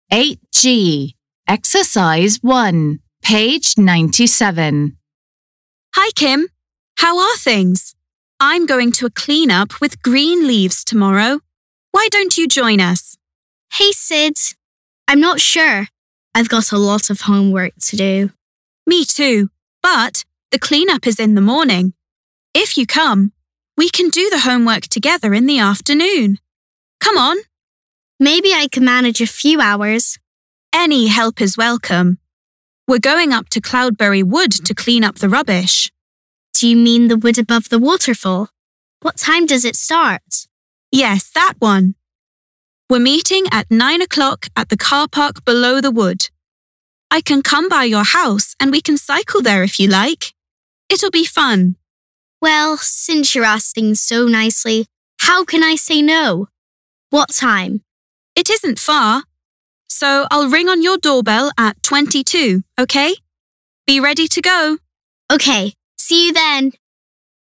8G. Exercise 1, page 97. Hi, Kim. How are things? I'm going to a clean-up with green leaves tomorrow. Why don't you join us? Hey, Sid. I'm not sure. I've got a lot of homework to do. Me too, but the clean-up is in the morning. If you come, we can do the homework together in the afternoon. Come on. Maybe I can manage a few hours. Any help is welcome. We're going up to Cloudberry Wood to clean up the rubbish. Do you mean the wood above the waterfall? What time does it start? Yes, that one. We're meeting at 9 o'clock at the car park below the wood. I can come by your house and we can cycle there if you like. It'll be fun. Well, since you're asking so nicely, how can I say no? What time? It isn't far. So I'll ring on your doorbell at 22, okay? Be ready to go. Okay, see you then.